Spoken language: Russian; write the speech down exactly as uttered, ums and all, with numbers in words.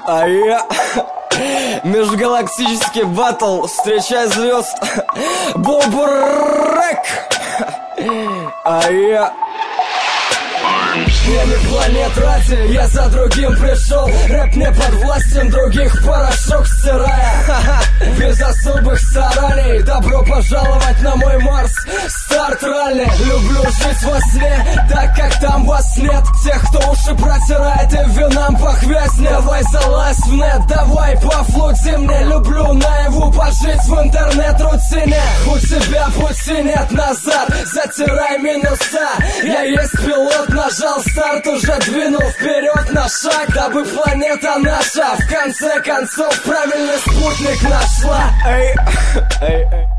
А я... Межгалактический баттл, встречай звезд. Бобрек. А я... Я не планет ради, я за другим пришел. Рэп не под властью других, порошок стирая. Без особых стараний, добро пожаловать на мой Марс. Старт ралли, люблю жить во сне, так как там вас нет. Тех, кто уши протирает и вином похвязнет. Давай залазь в нет, давай пофлути мне. Люблю наяву пожить в интернет-рутине. У тебя пути нет назад, затирай минуса. Я есть пилот, нажал старт, уже двинул вперед на шаг, дабы планета наша в конце концов правильный спутник нашла. Эй, эй, эй.